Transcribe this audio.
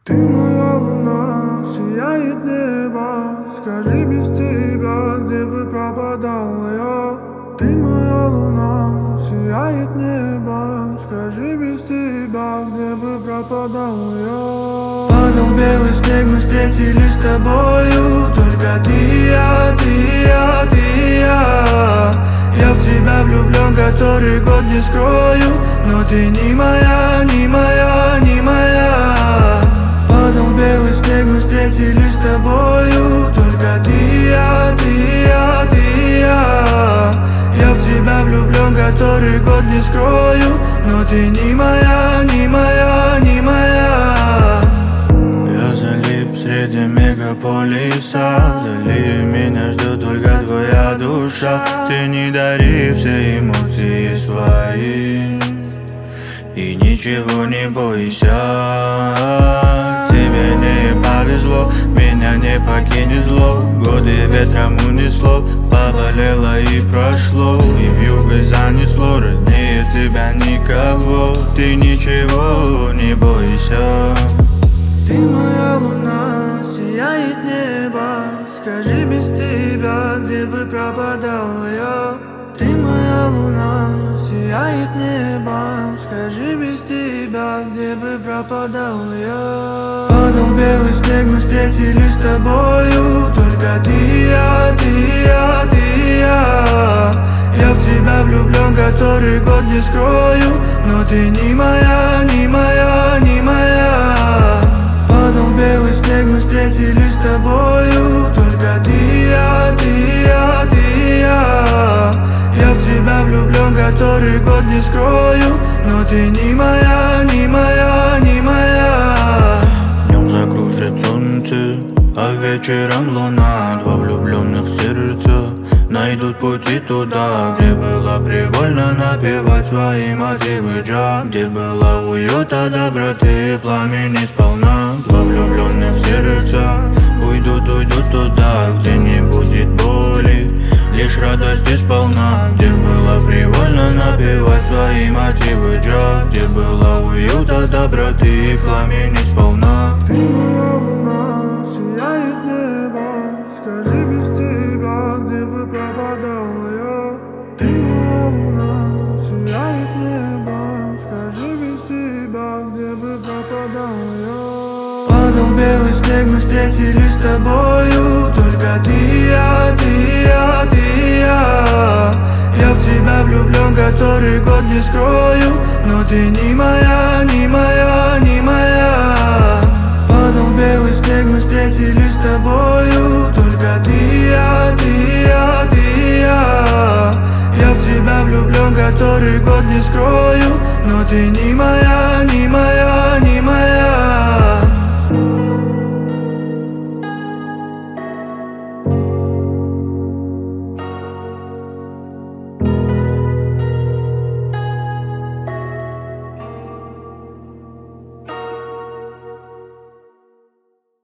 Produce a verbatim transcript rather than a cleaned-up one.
Ты моя луна, сияет небо. Скажи, без тебя, где бы пропадал я? Ты моя луна, сияет небо. Скажи, без тебя, где бы пропадал я? Падал белый снег, мы встретились с тобою. Только ты и я, ты и я, ты и я. Я в тебя влюблен, который год не скрою. Но ты не моя, не моя, не моя. Падал белый снег, мы встретились с тобою. Только ты и я, ты и я, ты и я. Я в тебя влюблен, который год не скрою. Но ты не моя, не моя, не моя. Я залип среди мегаполиса. Вдали меня ждет только твоя душа. Ты не дари все эмоции свои и ничего не бойся. Тебе не повезло, меня не покинет зло. Годы ветром унесло, поболело и прошло. И вьюгой занесло, роднее тебя никого. Ты ничего не бойся. Ты моя луна, сияет небо. Скажи, без тебя, где бы пропадал я? Ты моя луна, сияет небо. Скажи, без тебя, где бы пропадал я? Падал белый снег, мы встретились с тобою. Только ты и я, ты и я, ты и я. Я в тебя влюблен, который год не скрою. Но ты не моя, не моя, не моя. Падал белый снег, мы встретились с тобою. Только ты и я, ты и я, ты и я. Я в тебя влюблен, который год не скрою. Но ты не моя, не моя, не моя. Днем закружит солнце, а вечером луна. Два влюбленных сердца найдут пути туда, где было привольно напевать свои мотивы джа. Где было уюта, доброты и пламени сполна. Два влюбленных сердца уйдут, уйдут туда, где не будет боли, лишь радости сполна. Где было привольно напевать свои мотивы джа. Где было уюта, доброты и пламени сполна. Ты моя луна, сияет небо. Скажи, без тебя, где бы пропадал я? Ты моя луна, сияет небо. Скажи, без тебя, где бы пропадал я? Падал белый снег, мы встретились с тобою. Только ты и я, ты и я, ты и я. Я в тебя влюблен, который год не скрою. Но ты не моя, не моя, не моя. Падал белый снег, мы встретились с тобою. Только ты и я, ты и я, ты и я. Я в тебя влюблен, который год не скрою. Но ты не моя, не моя, не моя.